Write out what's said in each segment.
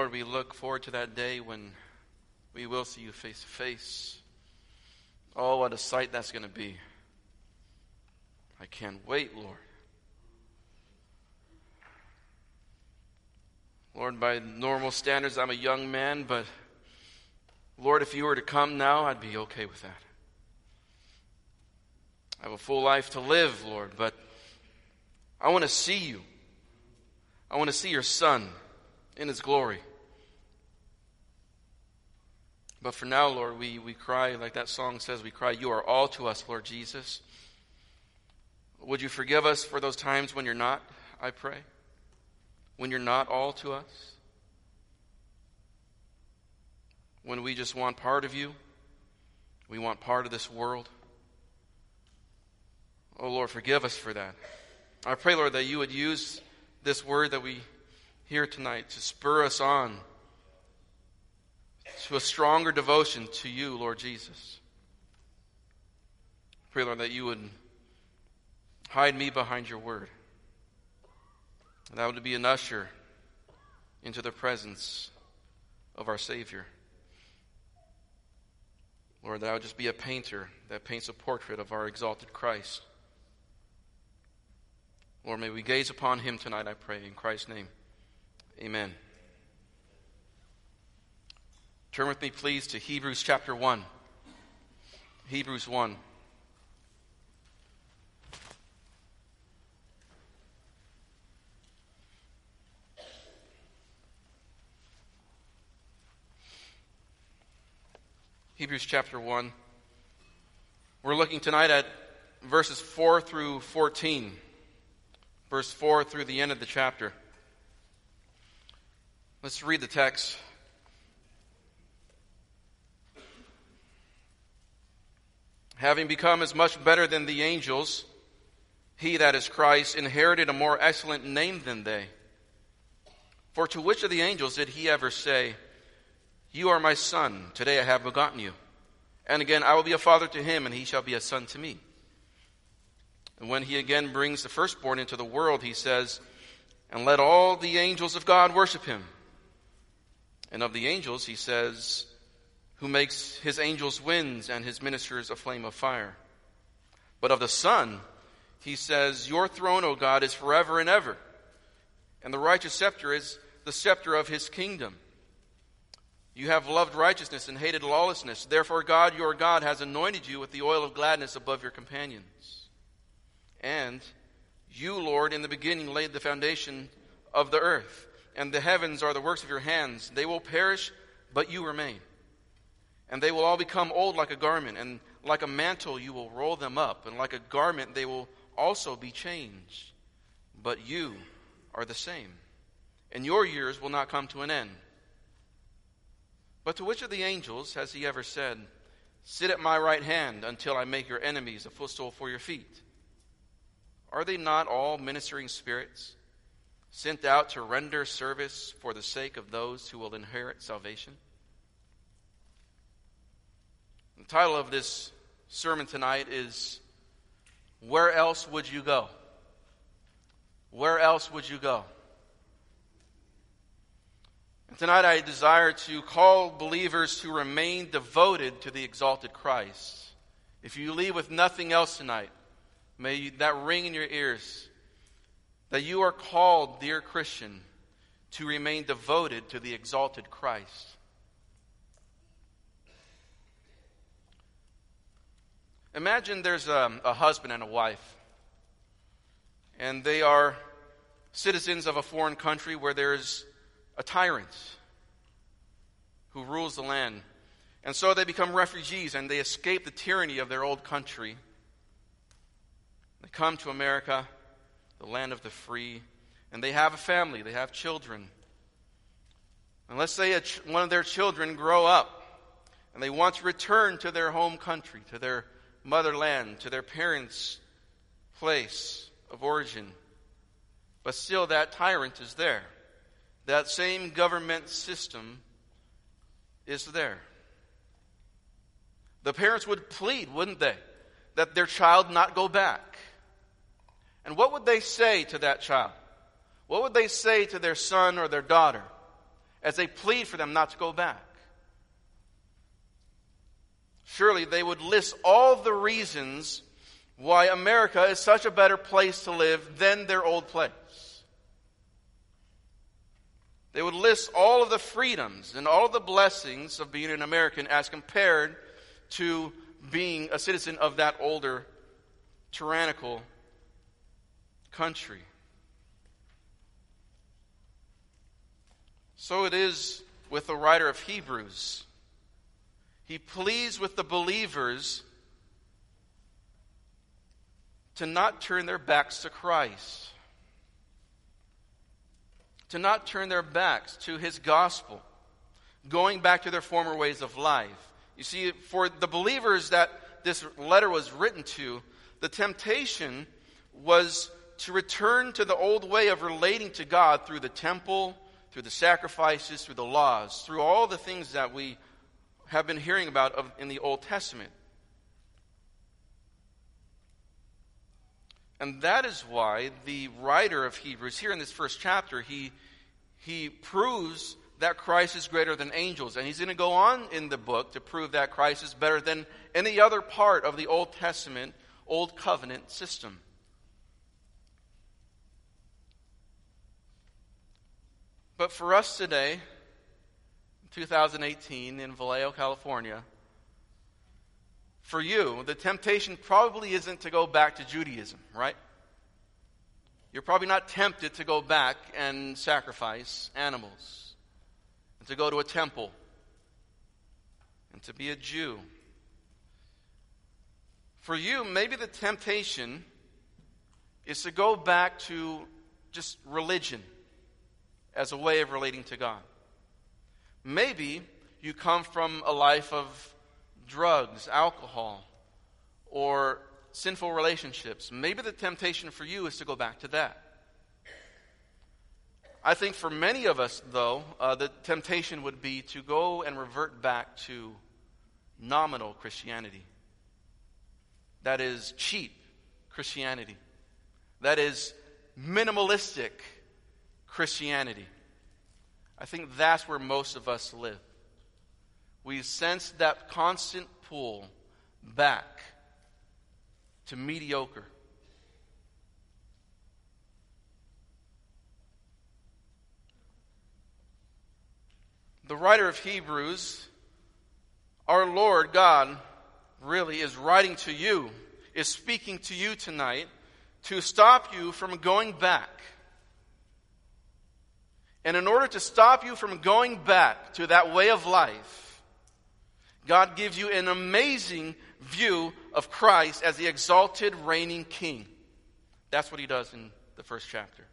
Lord, we look forward to that day when we will see you face to face. Oh, what a sight that's going to be. I can't wait, Lord. Lord, by normal standards, I'm a young man, but Lord, if you were to come now, I'd be okay with that. I have a full life to live, Lord, but I want to see you. I want to see your Son in his glory. But for now, Lord, we cry, like that song says, we cry, you are all to us, Lord Jesus. Would you forgive us for those times when you're not, I pray? When you're not all to us? When we just want part of you? We want part of this world? Oh, Lord, forgive us for that. I pray, Lord, that you would use this word that we hear tonight to spur us on to a stronger devotion to you, Lord Jesus. Pray, Lord, that you would hide me behind your word. That would be an usher into the presence of our Savior. Lord, that I would just be a painter that paints a portrait of our exalted Christ. Lord, may we gaze upon him tonight, I pray, in Christ's name. Amen. Turn with me, please, to Hebrews chapter 1. Hebrews 1. Hebrews chapter 1. We're looking tonight at verses 4 through 14. Verse 4 through the end of the chapter. Let's read the text. Having become as much better than the angels, he, that is Christ, inherited a more excellent name than they. For to which of the angels did he ever say, you are my son, today I have begotten you. And again, I will be a father to him, and he shall be a son to me. And when he again brings the firstborn into the world, he says, and let all the angels of God worship him. And of the angels, he says, who makes his angels winds and his ministers a flame of fire. But of the Son, he says, your throne, O God, is forever and ever. And the righteous scepter is the scepter of his kingdom. You have loved righteousness and hated lawlessness. Therefore God, your God, has anointed you with the oil of gladness above your companions. And you, Lord, in the beginning laid the foundation of the earth. And the heavens are the works of your hands. They will perish, but you remain. And they will all become old like a garment, and like a mantle you will roll them up, and like a garment they will also be changed. But you are the same, and your years will not come to an end. But to which of the angels has he ever said, sit at my right hand until I make your enemies a footstool for your feet? Are they not all ministering spirits, sent out to render service for the sake of those who will inherit salvation? The title of this sermon tonight is, Where Else Would You Go? Where else would you go? And tonight I desire to call believers to remain devoted to the exalted Christ. If you leave with nothing else tonight, may that ring in your ears, that you are called, dear Christian, to remain devoted to the exalted Christ. Imagine there's a husband and a wife, and they are citizens of a foreign country where there's a tyrant who rules the land. And so they become refugees and they escape the tyranny of their old country. They come to America, the land of the free, and they have a family, they have children. And let's say one of their children grow up and they want to return to their home country, to their motherland, to their parents' place of origin. But still that tyrant is there. That same government system is there. The parents would plead, wouldn't they, that their child not go back. And what would they say to that child? What would they say to their son or their daughter as they plead for them not to go back. Surely they would list all the reasons why America is such a better place to live than their old place. They would list all of the freedoms and all of the blessings of being an American as compared to being a citizen of that older, tyrannical country. So it is with the writer of Hebrews. He pleads with the believers to not turn their backs to Christ, to not turn their backs to His gospel, going back to their former ways of life. You see, for the believers that this letter was written to, the temptation was to return to the old way of relating to God through the temple, through the sacrifices, through the laws, through all the things that we have been hearing about in the Old Testament. And that is why the writer of Hebrews, here in this first chapter, he proves that Christ is greater than angels. And he's going to go on in the book to prove that Christ is better than any other part of the Old Testament, Old Covenant system. But for us today, 2018 in Vallejo, California, for you, the temptation probably isn't to go back to Judaism, right? You're probably not tempted to go back and sacrifice animals, and to go to a temple, and to be a Jew. For you, maybe the temptation is to go back to just religion as a way of relating to God. Maybe you come from a life of drugs, alcohol, or sinful relationships. Maybe the temptation for you is to go back to that. I think for many of us, though, the temptation would be to go and revert back to nominal Christianity. That is cheap Christianity. That is minimalistic Christianity. I think that's where most of us live. We sense that constant pull back to mediocre. The writer of Hebrews, our Lord God, really is writing to you, is speaking to you tonight to stop you from going back. And in order to stop you from going back to that way of life, God gives you an amazing view of Christ as the exalted reigning King. That's what He does in the first chapter.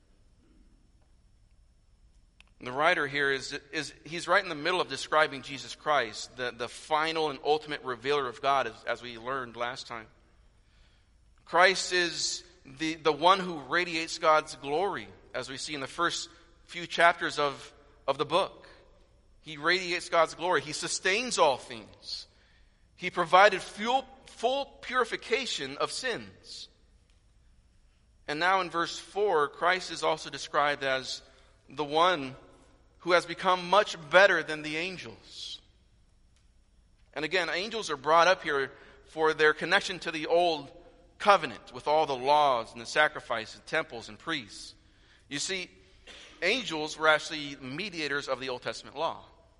And the writer here he's right in the middle of describing Jesus Christ, the final and ultimate revealer of God, as we learned last time. Christ is the one who radiates God's glory, as we see in the first few chapters of the book. He radiates God's glory. He sustains all things. He provided full purification of sins. And now in verse 4, Christ is also described as the one who has become much better than the angels. And again, angels are brought up here for their connection to the old covenant with all the laws and the sacrifices, temples and priests. You see, angels were actually mediators of the Old Testament law.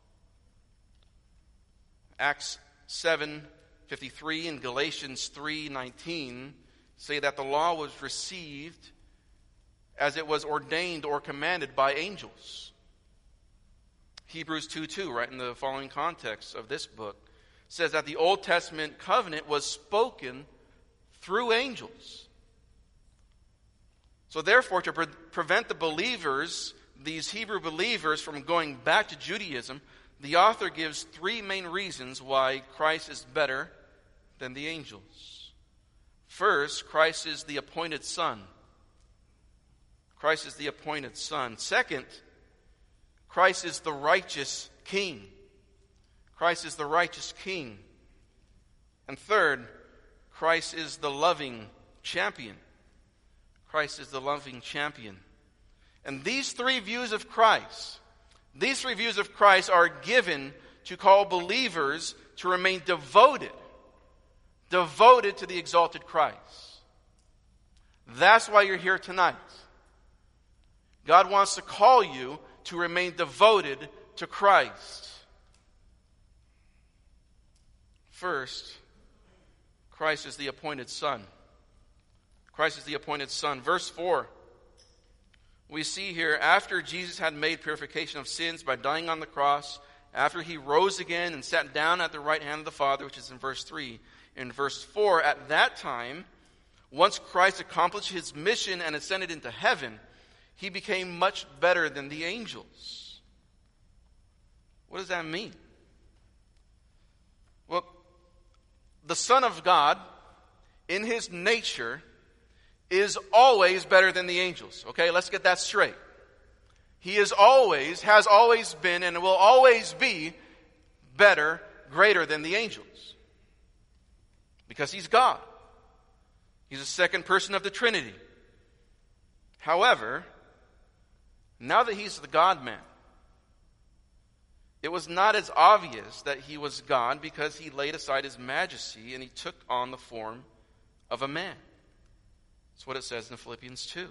Acts 7:53 and Galatians 3:19 say that the law was received as it was ordained or commanded by angels. Hebrews 2:2, right in the following context of this book, says that the Old Testament covenant was spoken through angels. So therefore, to prevent the believers, these Hebrew believers, from going back to Judaism, the author gives three main reasons why Christ is better than the angels. First, Christ is the appointed Son. Christ is the appointed Son. Second, Christ is the righteous King. Christ is the righteous King. And third, Christ is the loving champion. Christ is the loving champion. And these three views of Christ, These 3 views of Christ are given to call believers to remain devoted to the exalted Christ. That's why you're here tonight. God wants to call you to remain devoted to Christ. First, Christ is the appointed Son. Christ is the appointed Son. Verse 4, we see here, after Jesus had made purification of sins by dying on the cross, after he rose again and sat down at the right hand of the Father, which is in verse 3. In verse 4, at that time, once Christ accomplished his mission and ascended into heaven, he became much better than the angels. What does that mean? Well, the Son of God, in his nature, is always better than the angels. Okay, let's get that straight. He is always, has always been, and will always be better, greater than the angels. Because he's God. He's the second person of the Trinity. However, now that he's the God-man, it was not as obvious that he was God because he laid aside his majesty and he took on the form of a man. That's what it says in Philippians 2.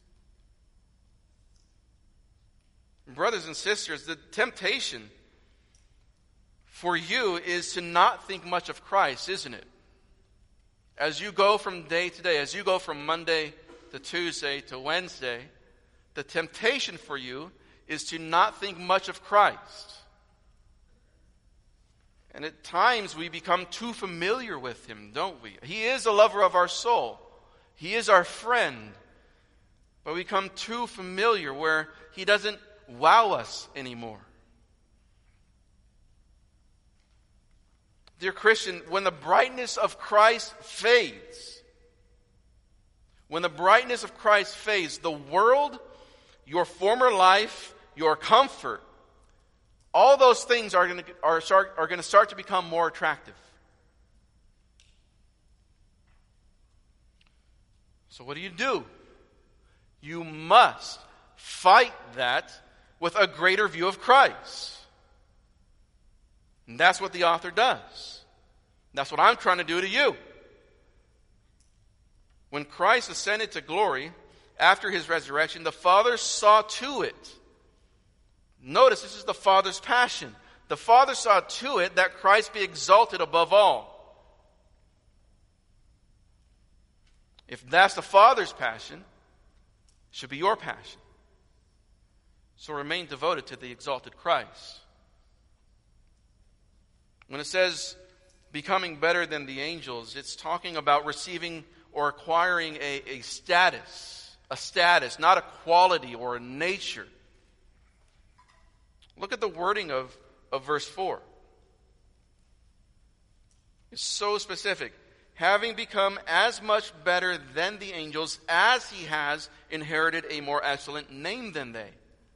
Brothers and sisters, the temptation for you is to not think much of Christ, isn't it? As you go from day to day, as you go from Monday to Tuesday to Wednesday, the temptation for you is to not think much of Christ. And at times we become too familiar with him, don't we? He is a lover of our soul. He is our friend. But we become too familiar where he doesn't wow us anymore. Dear Christian, when the brightness of Christ fades, the world, your former life, your comfort, all those things are going to start to become more attractive. So what do? You must fight that with a greater view of Christ. And that's what the author does. That's what I'm trying to do to you. When Christ ascended to glory after his resurrection, the Father saw to it. Notice, this is the Father's passion. The Father saw to it that Christ be exalted above all. If that's the Father's passion, it should be your passion. So remain devoted to the exalted Christ. When it says becoming better than the angels, it's talking about receiving or acquiring a status, not a quality or a nature. Look at the wording of verse 4. It's so specific. Having become as much better than the angels as he has inherited a more excellent name than they.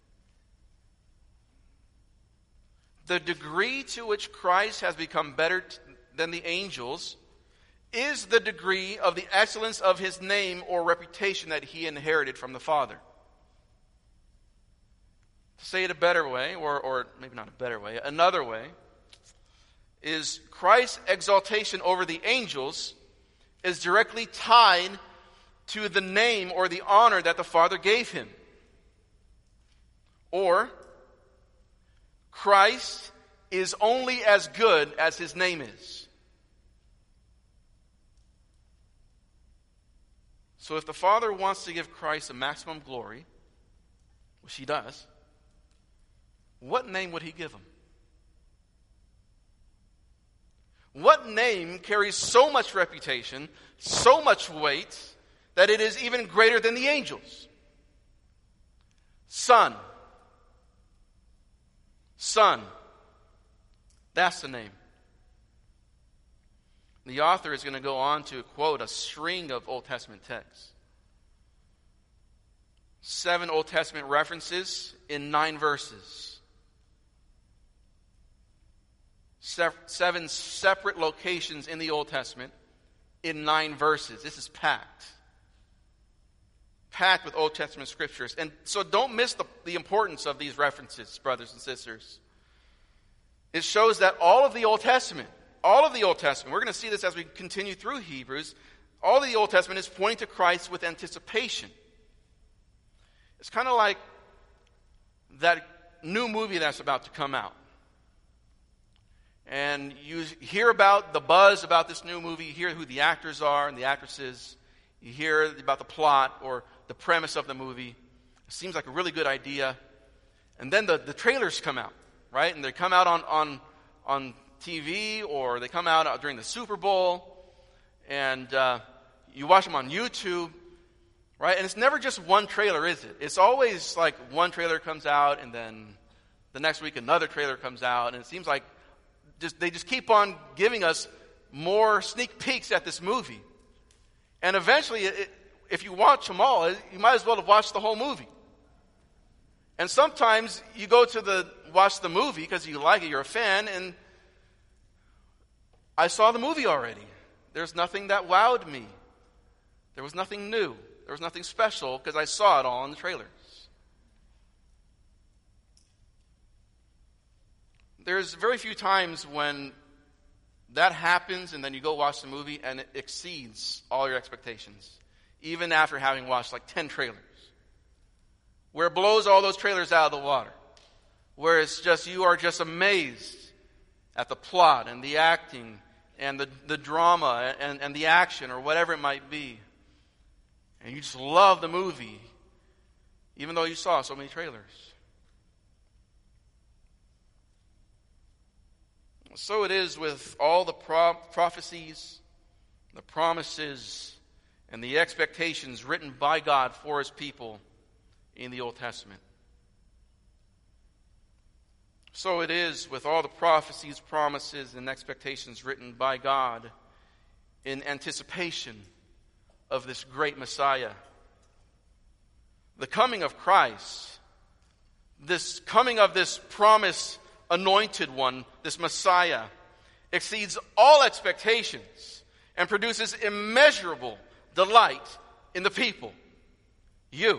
The degree to which Christ has become better than the angels is the degree of the excellence of his name or reputation that he inherited from the Father. To say it a better way, or maybe not a better way, another way, is Christ's exaltation over the angels is directly tied to the name or the honor that the Father gave him. Or, Christ is only as good as his name is. So if the Father wants to give Christ a maximum glory, which he does, what name would he give him? What name carries so much reputation, so much weight, that it is even greater than the angels? Son. Son. That's the name. The author is going to go on to quote a string of Old Testament texts. 7 Old Testament references in 9 verses. 7 separate locations in the Old Testament in 9 verses. This is packed. packed with Old Testament scriptures. And so don't miss the importance of these references, brothers and sisters. It shows that all of the Old Testament, we're going to see this as we continue through Hebrews, all of the Old Testament is pointing to Christ with anticipation. It's kind of like that new movie that's about to come out. And you hear about the buzz about this new movie, you hear who the actors are and the actresses, you hear about the plot or the premise of the movie. It seems like a really good idea. And then the trailers come out, right? And they come out on TV, or they come out during the Super Bowl, and you watch them on YouTube, right? And it's never just one trailer, is it? It's always like one trailer comes out, and then the next week another trailer comes out, and it seems like they just keep on giving us more sneak peeks at this movie. And eventually, if you watch them all, you might as well have watched the whole movie. And sometimes you go to watch the movie because you like it, you're a fan, and I saw the movie already. There's nothing that wowed me. There was nothing new. There was nothing special because I saw it all in the trailers. There's very few times when that happens and then you go watch the movie and it exceeds all your expectations, even after having watched like 10 trailers. Where it blows all those trailers out of the water. Where it's just, you are just amazed at the plot and the acting and the drama and the action or whatever it might be. And you just love the movie, even though you saw so many trailers. So it is with all the prophecies, the promises, and the expectations written by God for His people in the Old Testament. So it is with all the prophecies, promises, and expectations written by God in anticipation of this great Messiah. The coming of Christ, this coming of this promised anointed one, this Messiah, exceeds all expectations and produces immeasurable delight in the people. You.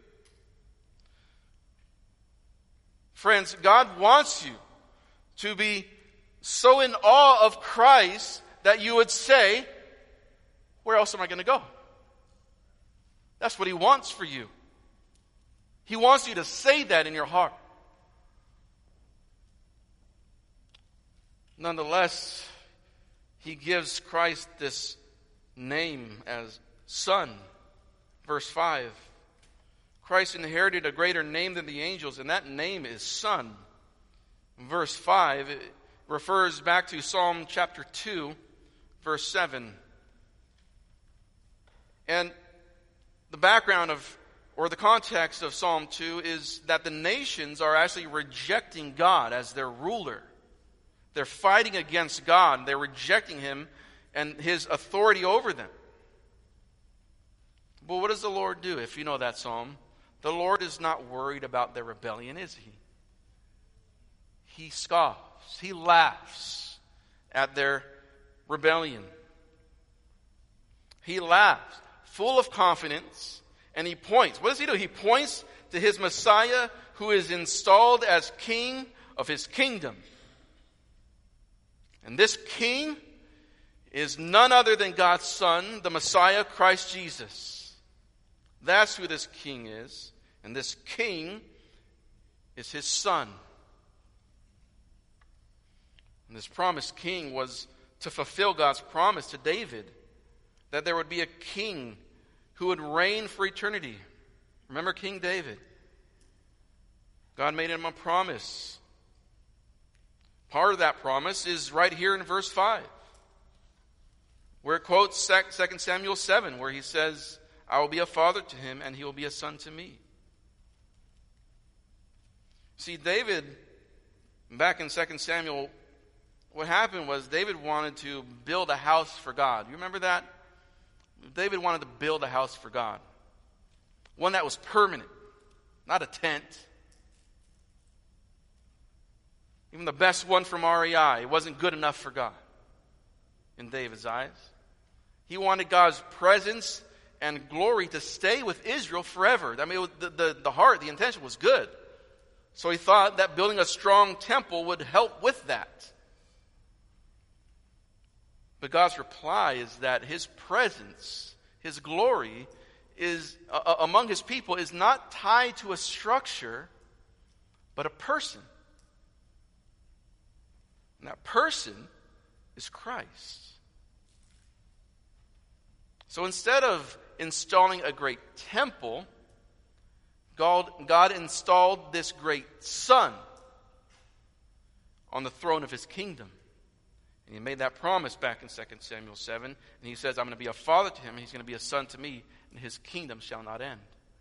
Friends, God wants you to be so in awe of Christ that you would say, where else am I going to go? That's what He wants for you. He wants you to say that in your heart. Nonetheless, He gives Christ this name as Son. Verse 5. Christ inherited a greater name than the angels, and that name is Son. Verse 5, it refers back to Psalm chapter 2, verse 7. And the background or the context of Psalm 2 is that the nations are actually rejecting God as their ruler. They're fighting against God. They're rejecting Him and His authority over them. But what does the Lord do? If you know that psalm, the Lord is not worried about their rebellion, is He? He scoffs. He laughs at their rebellion. He laughs, full of confidence, and He points. What does He do? He points to His Messiah who is installed as King of His kingdom. And this King is none other than God's Son, the Messiah, Christ Jesus. That's who this King is. And this King is His Son. And this promised King was to fulfill God's promise to David that there would be a king who would reign for eternity. Remember King David? God made him a promise. Part of that promise is right here in verse 5, where it quotes 2 Samuel 7, where He says, I will be a father to him, and he will be a son to me. See, David, back in 2 Samuel, what happened was David wanted to build a house for God. You remember that? David wanted to build a house for God. One that was permanent, not a tent. Even the best one from REI, it wasn't good enough for God in David's eyes. He wanted God's presence and glory to stay with Israel forever. I mean, the heart, the intention was good. So he thought that building a strong temple would help with that. But God's reply is that his presence, his glory, is among his people is not tied to a structure, but a person. And that person is Christ. So instead of installing a great temple, God installed this great Son on the throne of his kingdom. And he made that promise back in 2 Samuel 7. And he says, I'm going to be a father to him, and he's going to be a son to me, and his kingdom shall not end.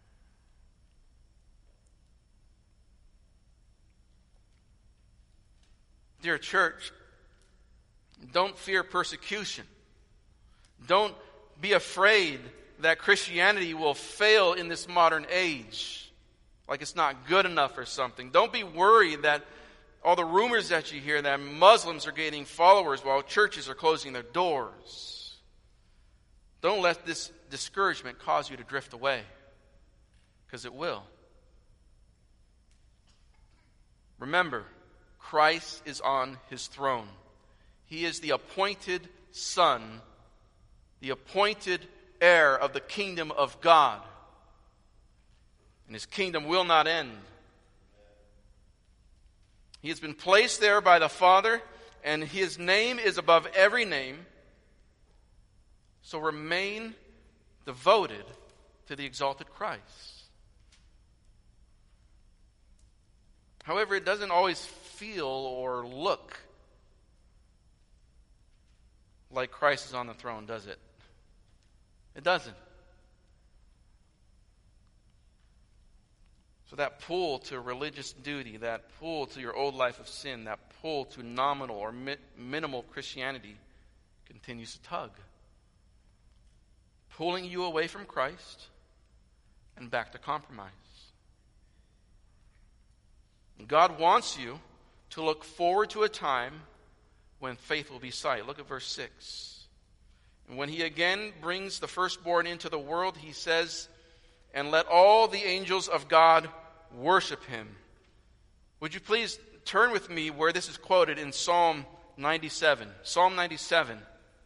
Dear church, don't fear persecution. Don't be afraid that Christianity will fail in this modern age, like it's not good enough or something. Don't be worried that all the rumors that you hear that Muslims are gaining followers while churches are closing their doors. Don't let this discouragement cause you to drift away, because it will. Remember, Christ is on his throne. He is the appointed Son, the appointed heir of the kingdom of God. And his kingdom will not end. He has been placed there by the Father, and his name is above every name. So remain devoted to the exalted Christ. However, it doesn't always feel or look like Christ is on the throne, does it? It doesn't. So that pull to religious duty, that pull to your old life of sin, that pull to nominal or minimal Christianity continues to tug, pulling you away from Christ and back to compromise. God wants you to look forward to a time when faith will be sight. Look at verse 6. And when he again brings the firstborn into the world, he says, and let all the angels of God worship him. Would you please turn with me where this is quoted in Psalm 97. Psalm 97.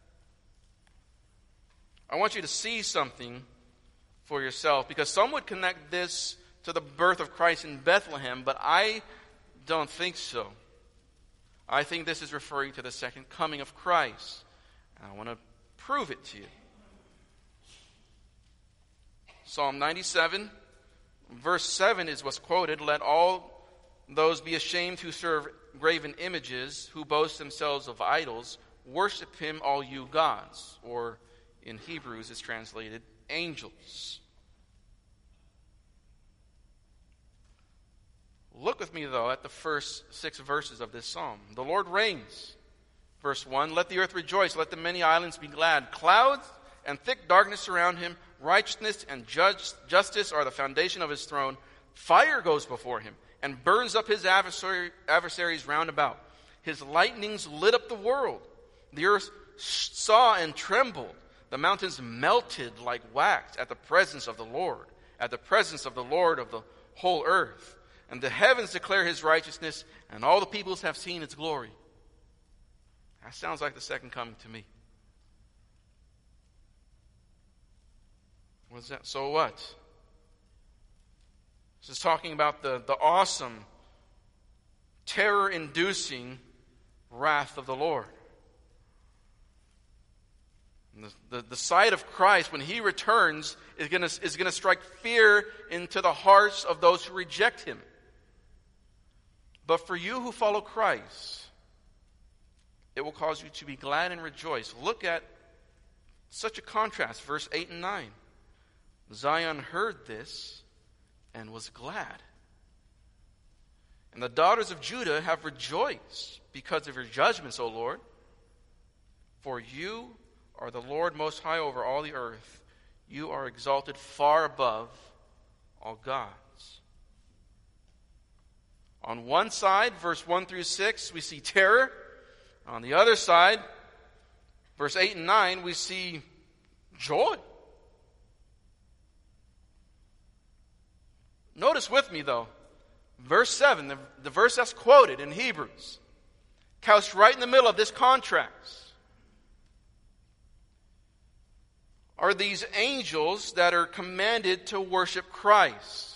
I want you to see something for yourself, because some would connect this to the birth of Christ in Bethlehem, but I don't think so. I think this is referring to the second coming of Christ. And I want to prove it to you. Psalm 97, verse 7 is what's quoted. Let all those be ashamed who serve graven images, who boast themselves of idols. Worship him, all you gods. Or in Hebrews it's translated, angels. Look with me, though, at the first 6 verses of this psalm. The Lord reigns. Verse 1, let the earth rejoice, let the many islands be glad. Clouds and thick darkness surround him. Righteousness and justice are the foundation of his throne. Fire goes before him and burns up his adversaries round about. His lightnings lit up the world. The earth saw and trembled. The mountains melted like wax at the presence of the Lord, at the presence of the Lord of the whole earth. And the heavens declare his righteousness, and all the peoples have seen its glory. That sounds like the second coming to me. What's that? So what? This is talking about the awesome, terror-inducing wrath of the Lord. And the sight of Christ, when he returns, is going to strike fear into the hearts of those who reject him. But for you who follow Christ, it will cause you to be glad and rejoice. Look at such a contrast, verse 8 and 9. Zion heard this and was glad. And the daughters of Judah have rejoiced because of your judgments, O Lord. For you are the Lord most high over all the earth. You are exalted far above all gods. On one side, verse 1 through 6, we see terror. On the other side, verse 8 and 9, we see joy. Notice with me, though, verse 7, the verse that's quoted in Hebrews, couched right in the middle of this contrast, are these angels that are commanded to worship Christ.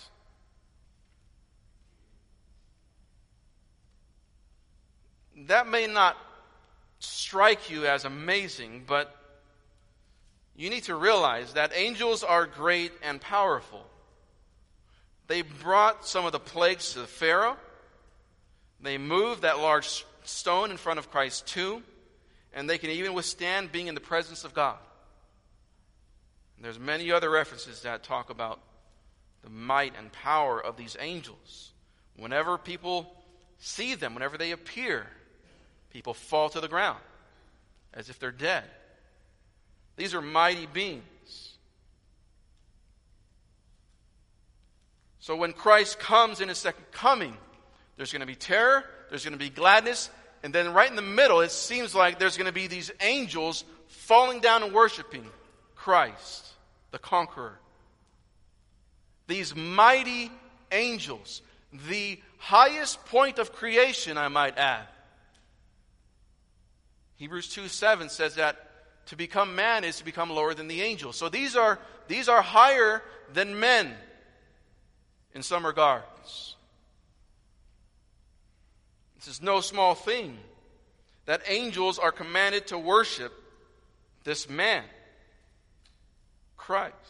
That may not strike you as amazing, but you need to realize that angels are great and powerful. They brought some of the plagues to Pharaoh. They moved that large stone in front of Christ's tomb, and they can even withstand being in the presence of God. There's many other references that talk about the might and power of these angels. Whenever people see them, whenever they appear, people fall to the ground as if they're dead. These are mighty beings. So when Christ comes in his second coming, there's going to be terror, there's going to be gladness, and then right in the middle, it seems like there's going to be these angels falling down and worshiping Christ, the conqueror. These mighty angels, the highest point of creation, I might add. Hebrews 2:7 says that to become man is to become lower than the angels. So these are higher than men in some regards. This is no small thing that angels are commanded to worship this man, Christ.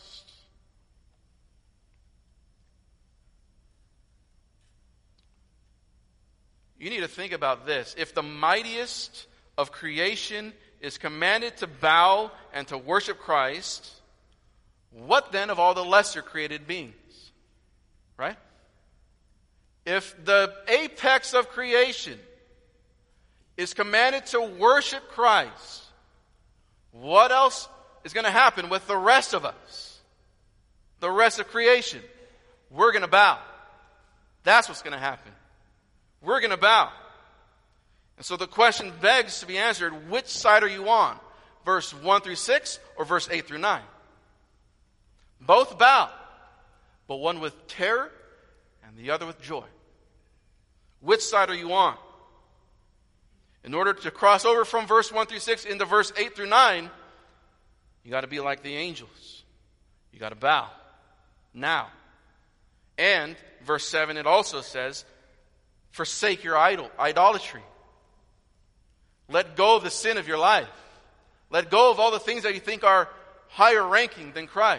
You need to think about this. If the mightiest of creation is commanded to bow and to worship Christ, what then of all the lesser created beings? Right? If the apex of creation is commanded to worship Christ, what else is going to happen with the rest of us? The rest of creation. We're going to bow. That's what's going to happen. We're going to bow. And so the question begs to be answered, which side are you on? Verse 1 through 6 or verse 8 through 9? Both bow, but one with terror and the other with joy. Which side are you on? In order to cross over from verse 1 through 6 into verse 8 through 9, you got to be like the angels. You got to bow now. And verse 7, it also says, forsake your idolatry. Let go of the sin of your life. Let go of all the things that you think are higher ranking than Christ.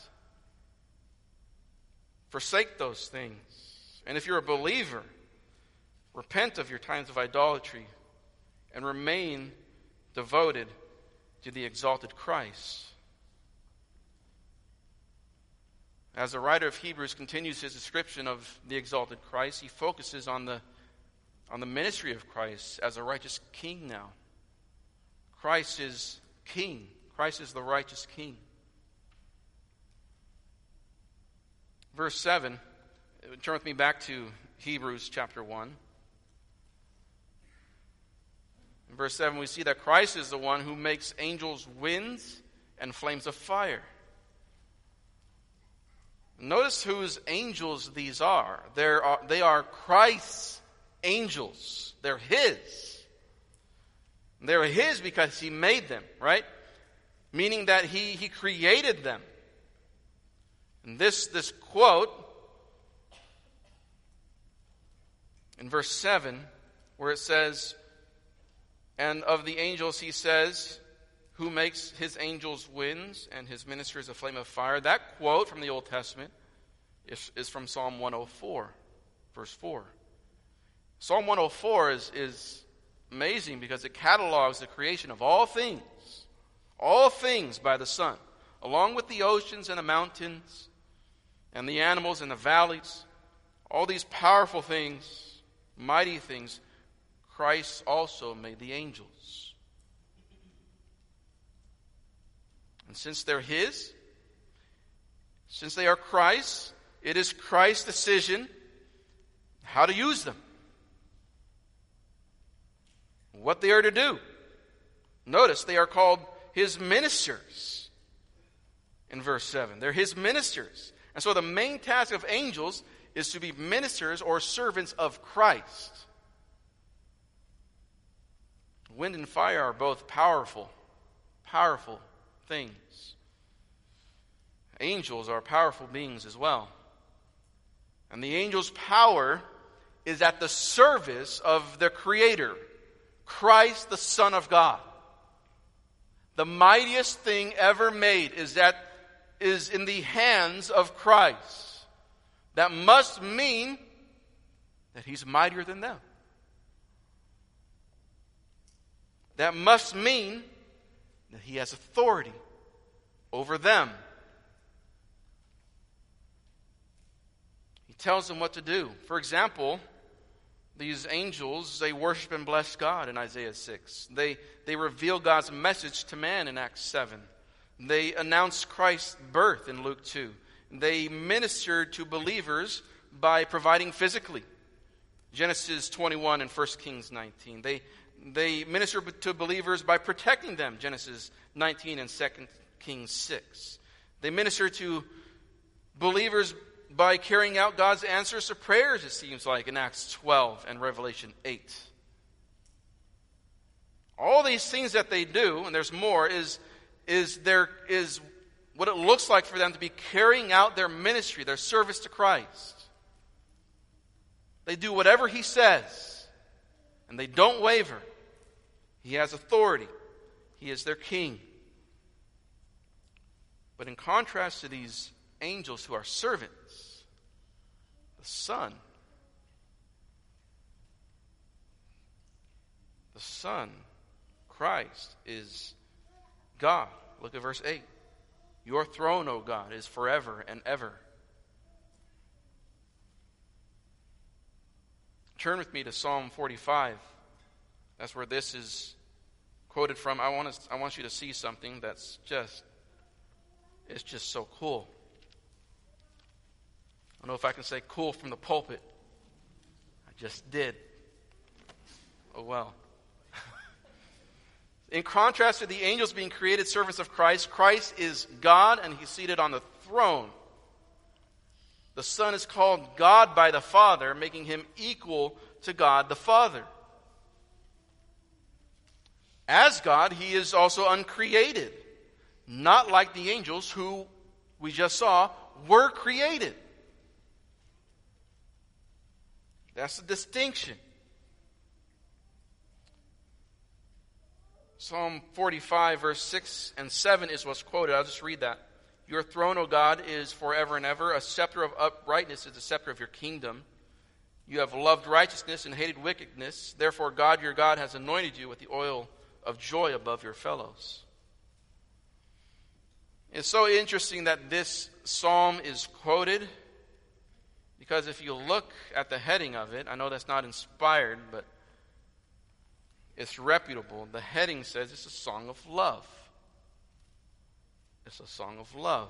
Forsake those things. And if you're a believer, repent of your times of idolatry and remain devoted to the exalted Christ. As the writer of Hebrews continues his description of the exalted Christ, he focuses on the ministry of Christ as a righteous king now. Christ is king. Christ is the righteous king. Verse 7, turn with me back to Hebrews chapter 1. In verse 7, we see that Christ is the one who makes angels winds and flames of fire. Notice whose angels these are. They are Christ's angels. They're His. They're His because He made them, right? Meaning that He created them. And this quote in verse 7, where it says, and of the angels He says, who makes His angels winds and His ministers a flame of fire. That quote from the Old Testament is from Psalm 104, verse 4. Psalm 104 is amazing because it catalogs the creation of all things by the Son, along with the oceans and the mountains and the animals and the valleys, all these powerful things, mighty things. Christ also made the angels. And since they're His, since they are Christ's, it is Christ's decision how to use them, what they are to do. Notice they are called His ministers in verse 7. They're His ministers. And so the main task of angels is to be ministers or servants of Christ. Wind and fire are both powerful things. Angels are powerful beings as well. And the angel's power is at the service of the Creator, Christ, the Son of God. The mightiest thing ever made is in the hands of Christ. That must mean that He's mightier than them. That must mean that He has authority over them. He tells them what to do. For example, these angels, they worship and bless God in Isaiah 6. They reveal God's message to man in Acts 7. They announce Christ's birth in Luke 2. They minister to believers by providing physically. Genesis 21 and 1 Kings 19. They minister to believers by protecting them. Genesis 19 and 2 Kings 6. They minister to believers by carrying out God's answers to prayers, it seems like, in Acts 12 and Revelation 8. All these things that they do, and there's more, is what it looks like for them to be carrying out their ministry, their service to Christ. They do whatever He says, and they don't waver. He has authority. He is their king. But in contrast to these angels who are servants, the Son, Christ, is God. Look at verse 8. Your throne, O God, is forever and ever. Turn with me to Psalm 45. That's where this is quoted from. I want you to see something that's just so cool. I don't know if I can say cool from the pulpit. I just did. Oh well. In contrast to the angels being created servants of Christ, Christ is God and He's seated on the throne. The Son is called God by the Father, making Him equal to God the Father. As God, He is also uncreated, not like the angels who we just saw were created. That's the distinction. Psalm 45, verse 6 and 7 is what's quoted. I'll just read that. Your throne, O God, is forever and ever. A scepter of uprightness is the scepter of your kingdom. You have loved righteousness and hated wickedness. Therefore, God, your God, has anointed you with the oil of joy above your fellows. It's so interesting that this psalm is quoted, because if you look at the heading of it, I know that's not inspired, but it's reputable. The heading says it's a song of love. It's a song of love.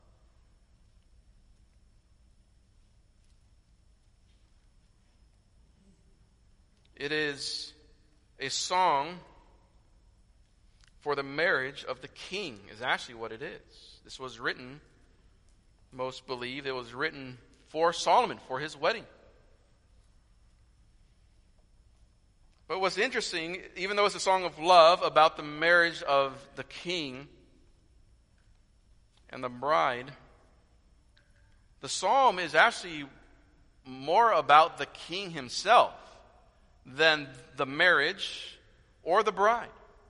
It is a song for the marriage of the king, is actually what it is. This was written, most believe, it was written for Solomon, for his wedding. But what's interesting, even though it's a song of love about the marriage of the king and the bride, the psalm is actually more about the king himself than the marriage or the bride.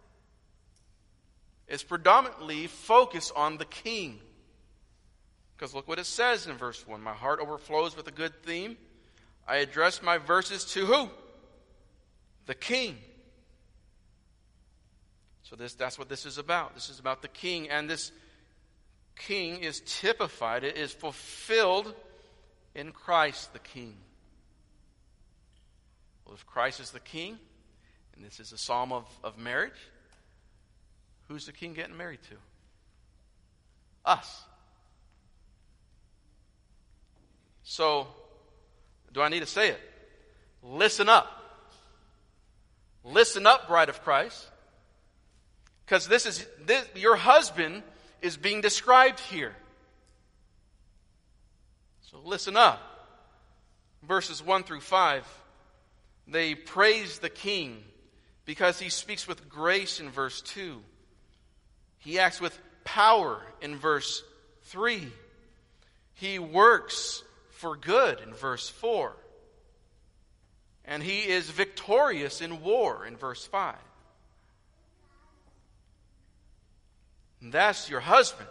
It's predominantly focused on the king. Because look what it says in verse 1. My heart overflows with a good theme. I address my verses to who? The king. So that's what this is about. This is about the king. And this king is typified, it is fulfilled in Christ the king. Well, if Christ is the king, and this is a psalm of marriage, who's the king getting married to? Us. So, do I need to say it? Listen up. Listen up, bride of Christ. Because your husband is being described here. So listen up. verses 1 through 5, they praise the king because he speaks with grace in verse 2. He acts with power in verse 3. He works for good in verse 4. And he is victorious in war in verse 5. And that's your husband.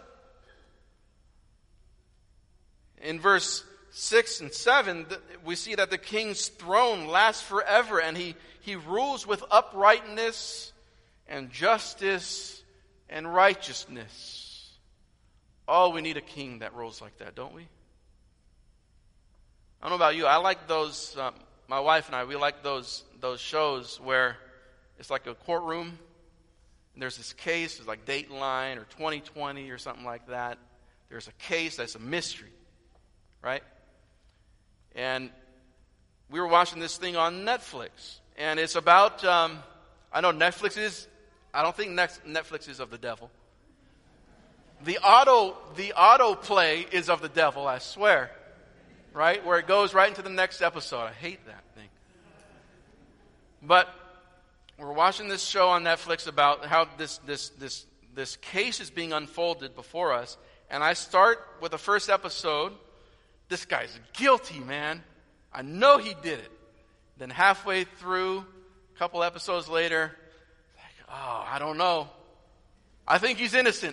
In verse 6 and 7, we see that the king's throne lasts forever, and he rules with uprightness and justice and righteousness. Oh, we need a king that rules like that, don't we? I don't know about you. I like those, my wife and I, we like those shows where it's like a courtroom, and there's this case, it's like Dateline or 2020 or something like that. There's a case that's a mystery, right? And we were watching this thing on Netflix, and it's about, I know Netflix is, I don't think Netflix is of the devil. The autoplay is of the devil, I swear, right? Where it goes right into the next episode. I hate that thing. But we're watching this show on Netflix about how this case is being unfolded before us, and I start with the first episode. This guy's guilty, man. I know he did it. Then halfway through, a couple episodes later, like, oh, I don't know. I think he's innocent.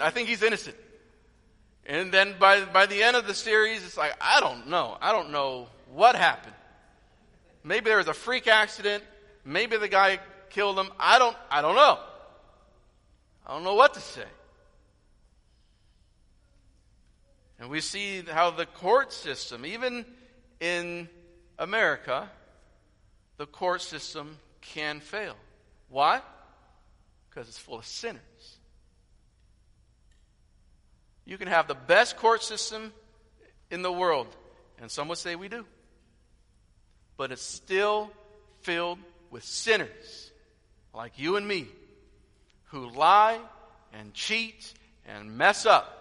And then by the end of the series, it's like, I don't know. I don't know what happened. Maybe there was a freak accident. Maybe the guy killed him. I don't know. I don't know what to say. And we see how the court system, even in America, the court system can fail. Why? Because it's full of sinners. You can have the best court system in the world, and some would say we do, but it's still filled with sinners like you and me who lie and cheat and mess up.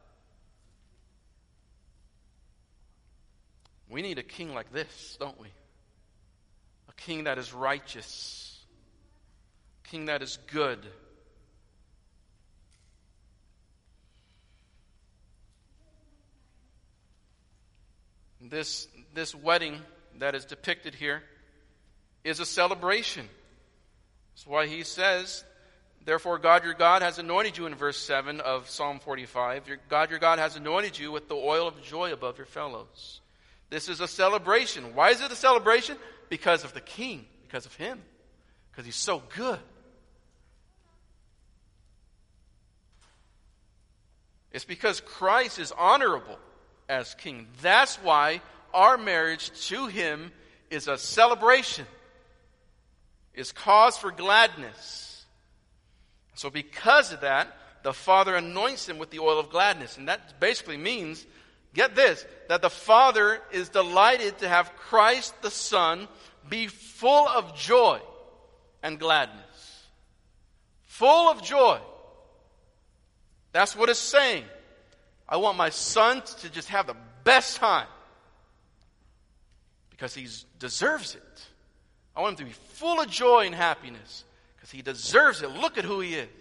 We need a king like this, don't we? A king that is righteous. A king that is good. This wedding that is depicted here is a celebration. That's why he says, therefore God your God has anointed you in verse 7 of Psalm 45. God your God has anointed you with the oil of joy above your fellows. This is a celebration. Why is it a celebration? Because of the king. Because of him. Because he's so good. It's because Christ is honorable as king. That's why our marriage to him is a celebration. Is cause for gladness. So because of that, the Father anoints him with the oil of gladness. And that basically means, get this, that the Father is delighted to have Christ the Son be full of joy and gladness. Full of joy. That's what it's saying. I want my son to just have the best time. Because he deserves it. I want him to be full of joy and happiness. Because he deserves it. Look at who he is.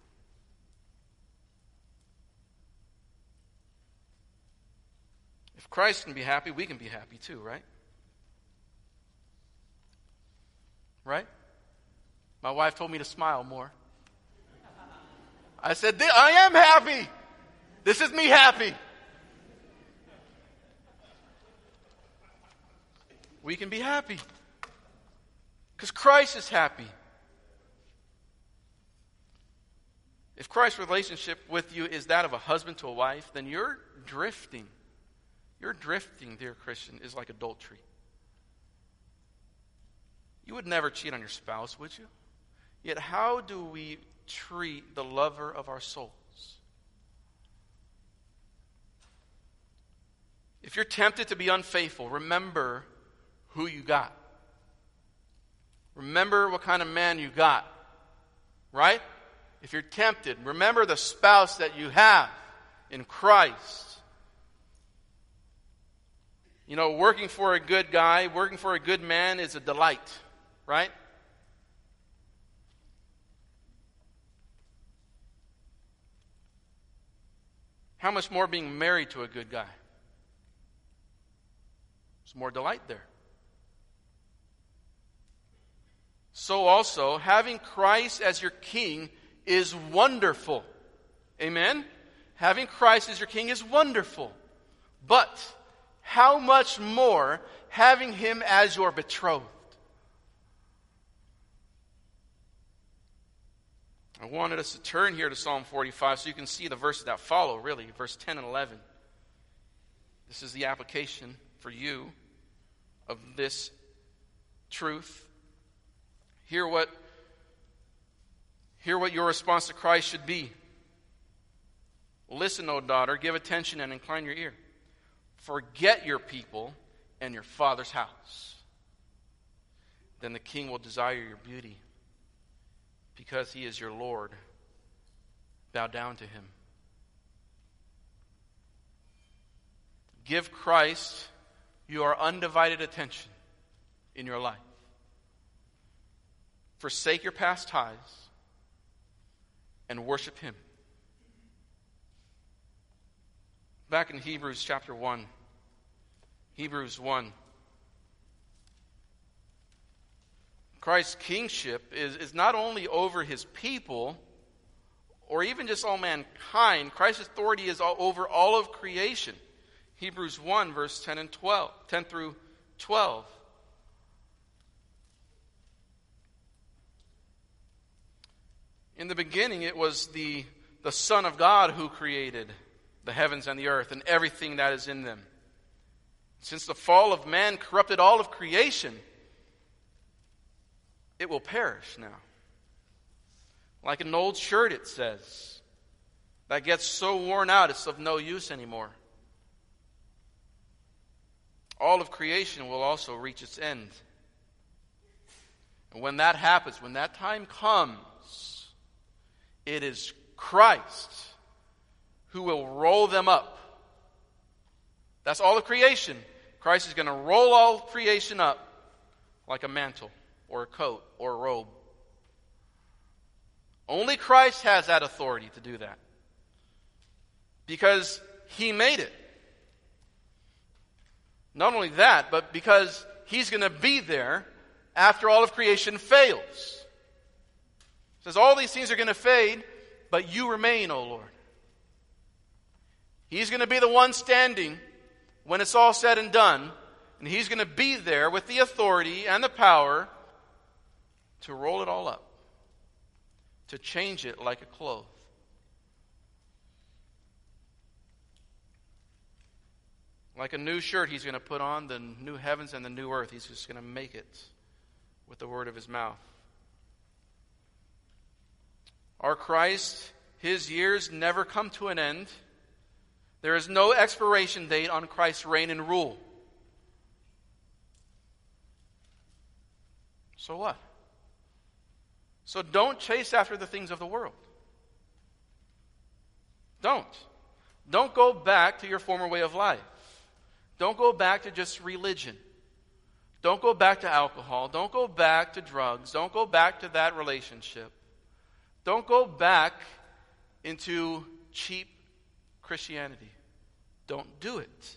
If Christ can be happy, we can be happy too, right? Right? My wife told me to smile more. I said, I am happy. This is me happy. We can be happy. Because Christ is happy. If Christ's relationship with you is that of a husband to a wife, then you're drifting. Your drifting, dear Christian, is like adultery. You would never cheat on your spouse, would you? Yet how do we treat the lover of our souls? If you're tempted to be unfaithful, remember who you got. Remember what kind of man you got. Right? If you're tempted, remember the spouse that you have in Christ. You know, working for a good guy, working for a good man is a delight, right? How much more being married to a good guy? There's more delight there. So also, having Christ as your king is wonderful. Amen? Having Christ as your king is wonderful. But how much more having him as your betrothed? I wanted us to turn here to Psalm 45 so you can see the verses that follow, really, verse 10 and 11. This is the application for you of this truth. Hear what your response to Christ should be. Listen, O daughter, give attention and incline your ear. Forget your people and your father's house. Then the king will desire your beauty. Because he is your Lord, bow down to him. Give Christ your undivided attention in your life. Forsake your past ties and worship him. Back in Hebrews chapter 1. Hebrews 1. Christ's kingship is not only over his people, or even just all mankind. Christ's authority is over all of creation. Hebrews 1, verse 10 through 12. In the beginning, it was the Son of God who created the heavens and the earth and everything that is in them. Since the fall of man corrupted all of creation, it will perish now. Like an old shirt, it says, that gets so worn out it's of no use anymore. All of creation will also reach its end. And when that happens, when that time comes, it is Christ who will roll them up. That's all of creation. Christ is going to roll all creation up like a mantle or a coat or a robe. Only Christ has that authority to do that. Because he made it. Not only that, but because he's going to be there after all of creation fails. It says all these things are going to fade, but you remain, O Lord. He's going to be the one standing when it's all said and done, and he's going to be there with the authority and the power to roll it all up, to change it like a cloth. Like a new shirt he's going to put on, the new heavens and the new earth. He's just going to make it with the word of his mouth. Our Christ, his years never come to an end. There is no expiration date on Christ's reign and rule. So what? So don't chase after the things of the world. Don't. Don't go back to your former way of life. Don't go back to just religion. Don't go back to alcohol. Don't go back to drugs. Don't go back to that relationship. Don't go back into cheap Christianity. Don't do it.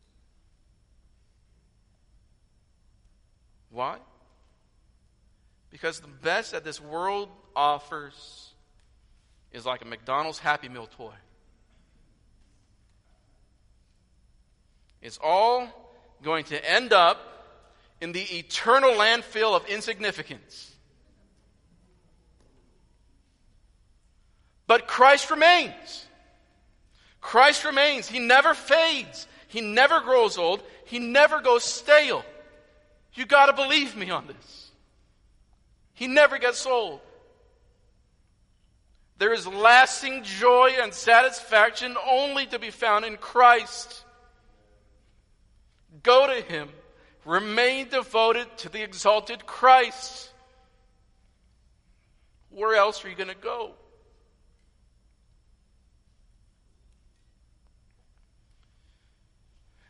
Why? Because the best that this world offers is like a McDonald's Happy Meal toy. It's all going to end up in the eternal landfill of insignificance. But Christ remains. Christ remains. He never fades. He never grows old. He never goes stale. You got to believe me on this. He never gets old. There is lasting joy and satisfaction only to be found in Christ. Go to him. Remain devoted to the exalted Christ. Where else are you going to go?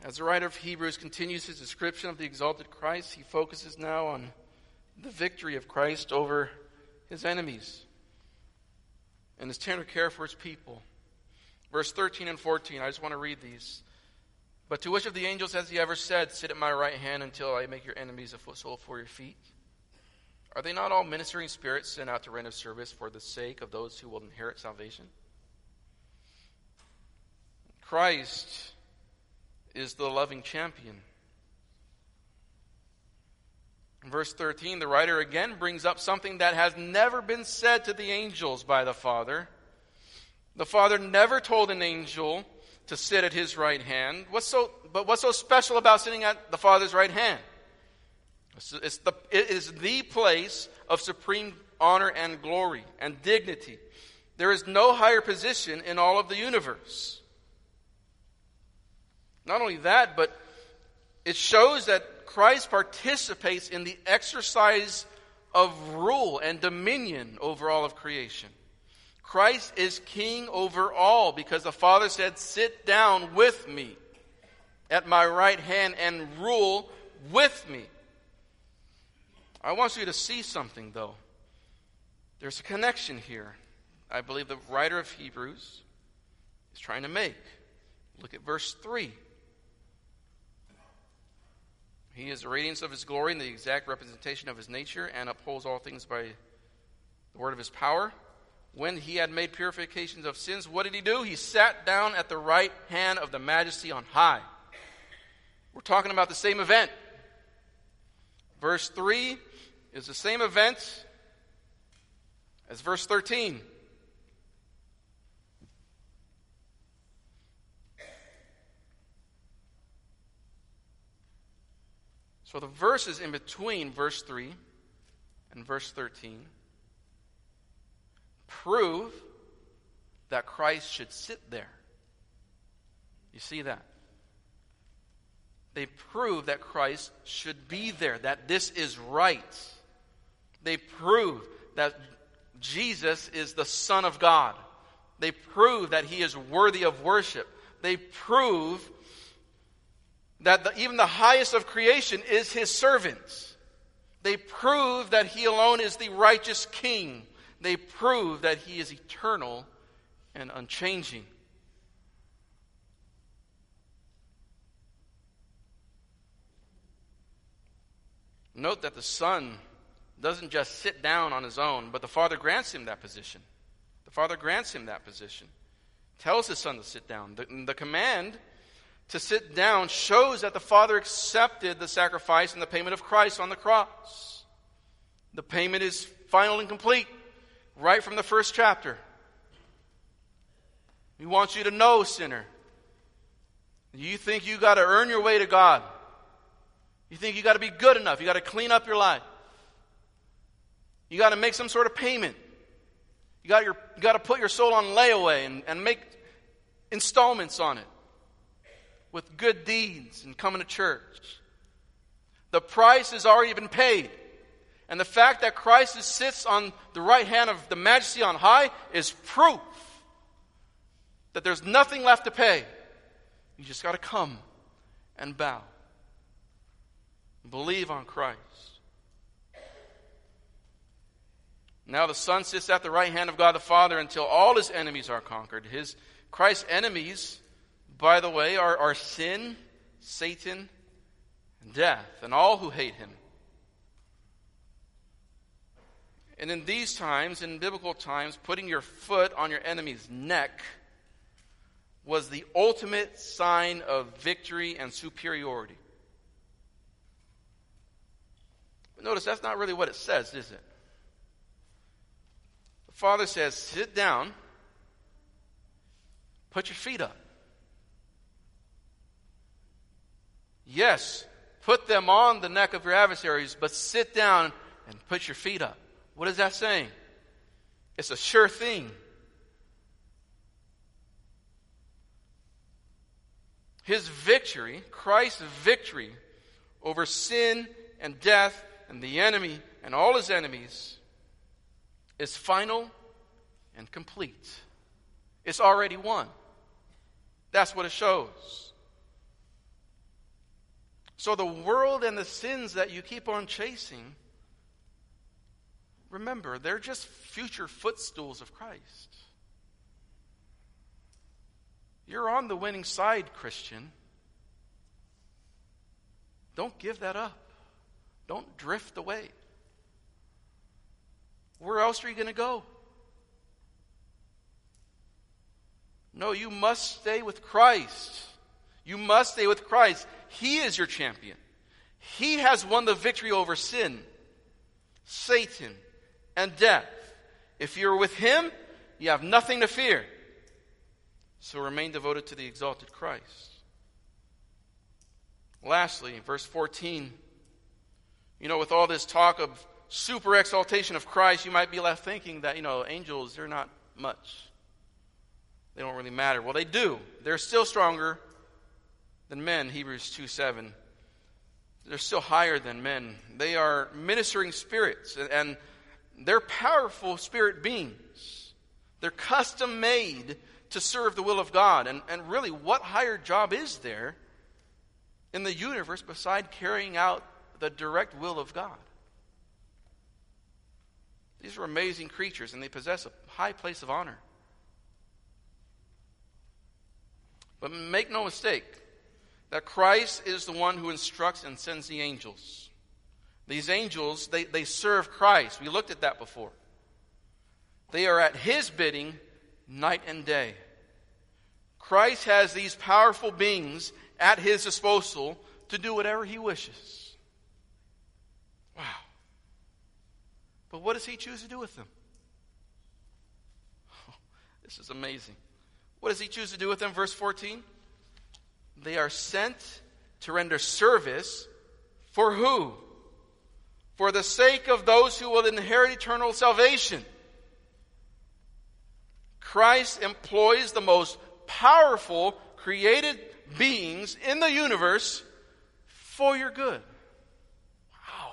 As the writer of Hebrews continues his description of the exalted Christ, he focuses now on the victory of Christ over his enemies and his tender care for his people. Verse 13 and 14, I just want to read these. But to which of the angels has he ever said, sit at my right hand until I make your enemies a footstool for your feet? Are they not all ministering spirits sent out to render service for the sake of those who will inherit salvation? Christ is the loving champion. In verse 13, the writer again brings up something that has never been said to the angels by the Father. The Father never told an angel to sit at his right hand. But what's so special about sitting at the Father's right hand? It is the place of supreme honor and glory and dignity. There is no higher position in all of the universe. Not only that, but it shows that Christ participates in the exercise of rule and dominion over all of creation. Christ is king over all because the Father said, sit down with me at my right hand and rule with me. I want you to see something, though. There's a connection here I believe the writer of Hebrews is trying to make. Look at verse 3. He is the radiance of his glory and the exact representation of his nature, and upholds all things by the word of his power. When he had made purifications of sins, what did he do? He sat down at the right hand of the Majesty on high. We're talking about the same event. Verse 3 is the same event as verse 13. So the verses in between verse 3 and verse 13 prove that Christ should sit there. You see that? They prove that Christ should be there, that this is right. They prove that Jesus is the Son of God. They prove that he is worthy of worship. They prove that even the highest of creation is his servant. They prove that he alone is the righteous king. They prove that he is eternal and unchanging. Note that the Son doesn't just sit down on his own, but the Father grants him that position. The Father grants him that position. Tells his Son to sit down. The command to sit down shows that the Father accepted the sacrifice and the payment of Christ on the cross. The payment is final and complete, right from the first chapter. He wants you to know, sinner, you think you got to earn your way to God. You think you got to be good enough. You got to clean up your life. You got to make some sort of payment. You got to put your soul on layaway and make installments on it with good deeds and coming to church. The price has already been paid. And the fact that Christ sits on the right hand of the Majesty on high is proof that there's nothing left to pay. You just got to come and bow. Believe on Christ. Now the Son sits at the right hand of God the Father until all his enemies are conquered. Christ's enemies, by the way, are sin, Satan, and death, and all who hate him. And in these times, in biblical times, putting your foot on your enemy's neck was the ultimate sign of victory and superiority. But notice that's not really what it says, is it? The Father says, sit down, put your feet up. Yes, put them on the neck of your adversaries, but sit down and put your feet up. What is that saying? It's a sure thing. His victory, Christ's victory over sin and death and the enemy and all his enemies is final and complete. It's already won. That's what it shows. So the world and the sins that you keep on chasing, remember, they're just future footstools of Christ. You're on the winning side, Christian. Don't give that up. Don't drift away. Where else are you going to go? No, you must stay with Christ. You must stay with Christ. He is your champion. He has won the victory over sin, Satan, and death. If you're with Him, you have nothing to fear. So remain devoted to the exalted Christ. Lastly, verse 14. With all this talk of super exaltation of Christ, you might be left thinking that, angels, they're not much. They don't really matter. Well, they do. They're still stronger than men, Hebrews 2:7. They're still higher than men. They are ministering spirits, and they're powerful spirit beings. They're custom made to serve the will of God. And really, what higher job is there in the universe beside carrying out the direct will of God? These are amazing creatures, and they possess a high place of honor. But make no mistake that Christ is the one who instructs and sends the angels. These angels, they serve Christ. We looked at that before. They are at His bidding night and day. Christ has these powerful beings at His disposal to do whatever He wishes. Wow. But what does He choose to do with them? Oh, this is amazing. What does He choose to do with them? Verse 14. They are sent to render service for who? For the sake of those who will inherit eternal salvation. Christ employs the most powerful created beings in the universe for your good. Wow.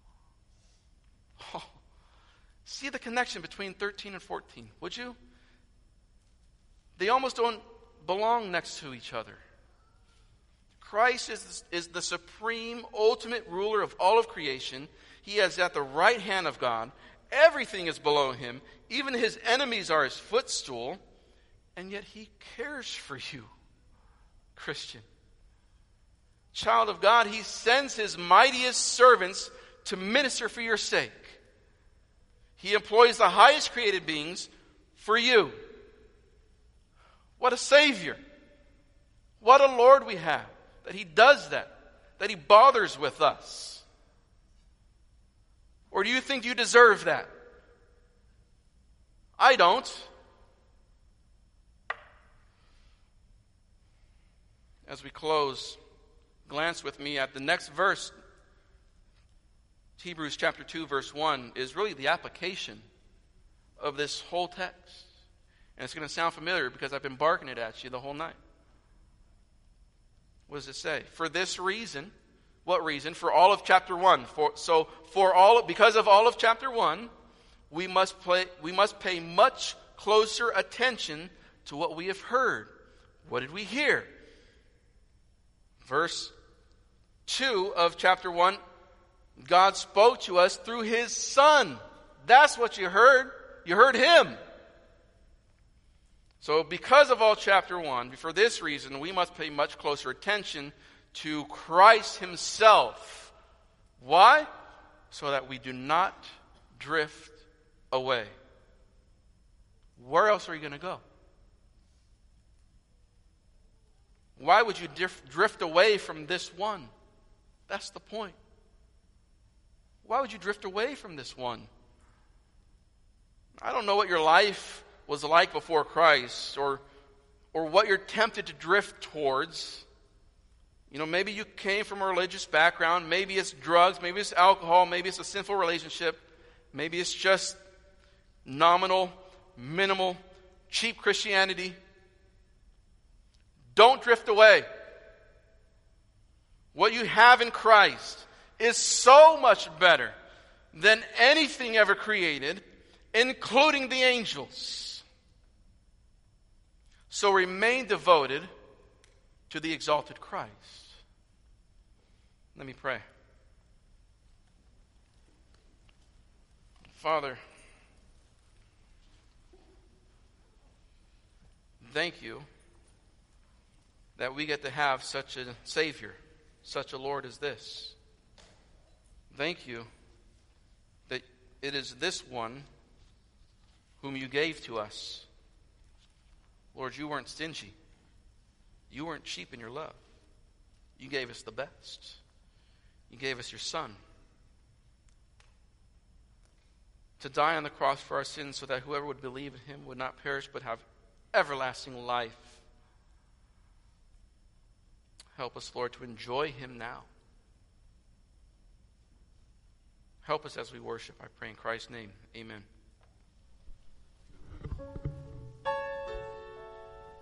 Oh. See the connection between 13 and 14, would you? They almost don't belong next to each other. Christ is the supreme, ultimate ruler of all of creation. He is at the right hand of God. Everything is below Him. Even His enemies are His footstool. And yet He cares for you, Christian. Child of God, He sends His mightiest servants to minister for your sake. He employs the highest created beings for you. What a Savior. What a Lord we have. That He does that He bothers with us. Or do you think you deserve that? I don't. As we close, glance with me at the next verse. Hebrews chapter 2, verse 1 is really the application of this whole text. And it's going to sound familiar because I've been barking it at you the whole night. What does it say? For this reason, what reason? For all of chapter 1. Because of all of chapter 1, we must pay much closer attention to what we have heard. What did we hear? Verse 2 of chapter 1, God spoke to us through His Son. That's what you heard. You heard Him. So because of all chapter 1, for this reason, we must pay much closer attention to Christ Himself. Why? So that we do not drift away. Where else are you going to go? Why would you drift away from this one? That's the point. Why would you drift away from this one? I don't know what your life was like before Christ, or what you're tempted to drift towards. Maybe you came from a religious background. Maybe it's drugs. Maybe it's alcohol. Maybe it's a sinful relationship. Maybe it's just nominal, minimal, cheap Christianity. Don't drift away. What you have in Christ is so much better than anything ever created, including the angels. So remain devoted to the exalted Christ. Let me pray. Father, thank you that we get to have such a Savior, such a Lord as this. Thank you that it is this one whom you gave to us. Lord, you weren't stingy. You weren't cheap in your love. You gave us the best. You gave us your Son to die on the cross for our sins so that whoever would believe in him would not perish but have everlasting life. Help us, Lord, to enjoy him now. Help us as we worship, I pray in Christ's name. Amen.